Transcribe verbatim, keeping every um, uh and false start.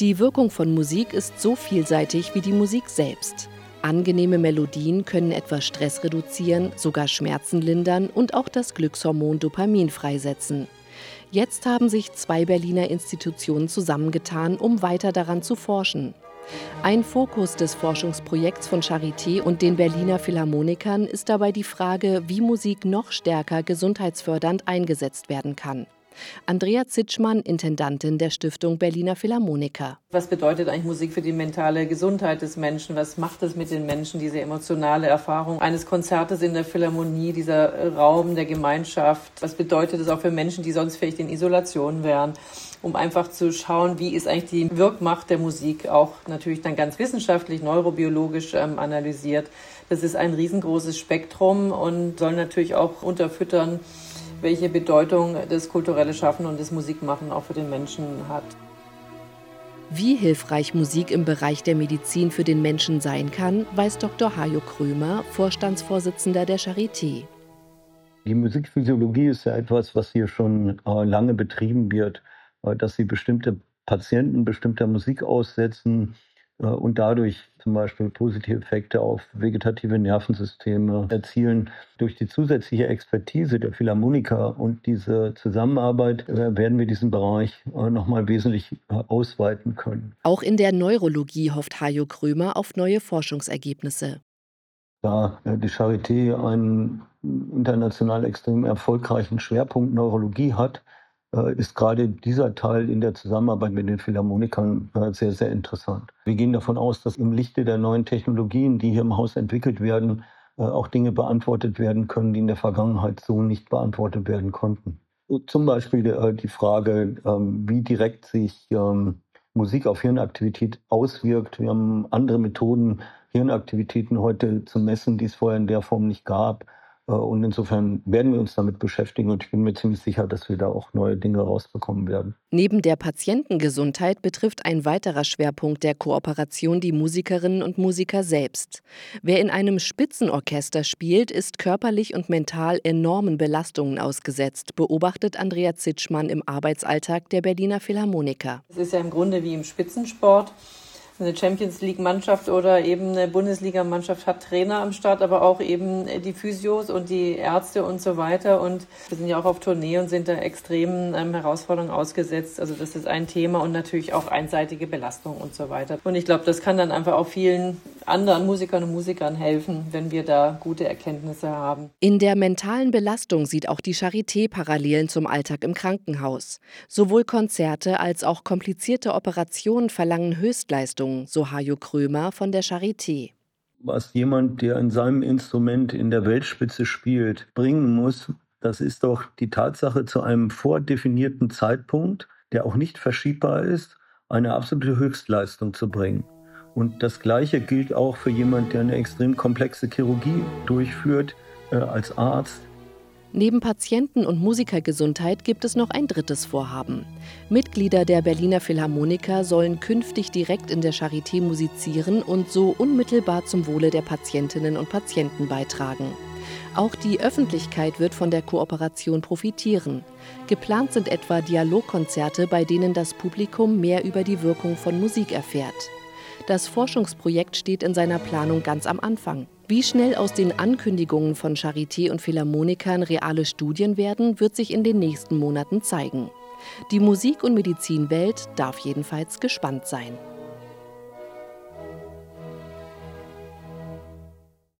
Die Wirkung von Musik ist so vielseitig wie die Musik selbst. Angenehme Melodien können etwa Stress reduzieren, sogar Schmerzen lindern und auch das Glückshormon Dopamin freisetzen. Jetzt haben sich zwei Berliner Institutionen zusammengetan, um weiter daran zu forschen. Ein Fokus des Forschungsprojekts von Charité und den Berliner Philharmonikern ist dabei die Frage, wie Musik noch stärker gesundheitsfördernd eingesetzt werden kann. Andrea Zitschmann, Intendantin der Stiftung Berliner Philharmoniker. Was bedeutet eigentlich Musik für die mentale Gesundheit des Menschen? Was macht es mit den Menschen, diese emotionale Erfahrung eines Konzertes in der Philharmonie, dieser Raum der Gemeinschaft? Was bedeutet es auch für Menschen, die sonst vielleicht in Isolation wären? Um einfach zu schauen, wie ist eigentlich die Wirkmacht der Musik, auch natürlich dann ganz wissenschaftlich, neurobiologisch ähm, analysiert. Das ist ein riesengroßes Spektrum und soll natürlich auch unterfüttern, welche Bedeutung das kulturelle Schaffen und das Musikmachen auch für den Menschen hat. Wie hilfreich Musik im Bereich der Medizin für den Menschen sein kann, weiß Doktor Hajo Krömer, Vorstandsvorsitzender der Charité. Die Musikphysiologie ist ja etwas, was hier schon äh, lange betrieben wird, äh, dass sie bestimmte Patienten bestimmter Musik aussetzen äh, und dadurch zum Beispiel positive Effekte auf vegetative Nervensysteme erzielen. Durch die zusätzliche Expertise der Philharmoniker und diese Zusammenarbeit äh, werden wir diesen Bereich äh, nochmal wesentlich äh, ausweiten können. Auch in der Neurologie hofft Hajo Krömer auf neue Forschungsergebnisse. Da äh, die Charité einen international extrem erfolgreichen Schwerpunkt Neurologie hat, äh, ist gerade dieser Teil in der Zusammenarbeit mit den Philharmonikern äh, sehr, sehr interessant. Wir gehen davon aus, dass im Lichte der neuen Technologien, die hier im Haus entwickelt werden, äh, auch Dinge beantwortet werden können, die in der Vergangenheit so nicht beantwortet werden konnten. Zum Beispiel äh, die Frage, ähm, wie direkt sich ähm, Musik auf Hirnaktivität auswirkt. Wir haben andere Methoden, Hirnaktivitäten heute zu messen, die es vorher in der Form nicht gab. Und insofern werden wir uns damit beschäftigen und ich bin mir ziemlich sicher, dass wir da auch neue Dinge rausbekommen werden. Neben der Patientengesundheit betrifft ein weiterer Schwerpunkt der Kooperation die Musikerinnen und Musiker selbst. Wer in einem Spitzenorchester spielt, ist körperlich und mental enormen Belastungen ausgesetzt, beobachtet Andrea Zitschmann im Arbeitsalltag der Berliner Philharmoniker. Es ist ja im Grunde wie im Spitzensport. Eine Champions-League-Mannschaft oder eben eine Bundesliga-Mannschaft hat Trainer am Start, aber auch eben die Physios und die Ärzte und so weiter. Und wir sind ja auch auf Tournee und sind da extremen ähm, Herausforderungen ausgesetzt. Also das ist ein Thema und natürlich auch einseitige Belastung und so weiter. Und ich glaube, das kann dann einfach auch vielen anderen Musikern und Musikern helfen, wenn wir da gute Erkenntnisse haben. In der mentalen Belastung sieht auch die Charité Parallelen zum Alltag im Krankenhaus. Sowohl Konzerte als auch komplizierte Operationen verlangen Höchstleistungen, so Hajo Krömer von der Charité. Was jemand, der in seinem Instrument in der Weltspitze spielt, bringen muss, das ist doch die Tatsache, zu einem vordefinierten Zeitpunkt, der auch nicht verschiebbar ist, eine absolute Höchstleistung zu bringen. Und das Gleiche gilt auch für jemanden, der eine extrem komplexe Chirurgie durchführt äh, als Arzt. Neben Patienten- und Musikergesundheit gibt es noch ein drittes Vorhaben. Mitglieder der Berliner Philharmoniker sollen künftig direkt in der Charité musizieren und so unmittelbar zum Wohle der Patientinnen und Patienten beitragen. Auch die Öffentlichkeit wird von der Kooperation profitieren. Geplant sind etwa Dialogkonzerte, bei denen das Publikum mehr über die Wirkung von Musik erfährt. Das Forschungsprojekt steht in seiner Planung ganz am Anfang. Wie schnell aus den Ankündigungen von Charité und Philharmonikern reale Studien werden, wird sich in den nächsten Monaten zeigen. Die Musik- und Medizinwelt darf jedenfalls gespannt sein.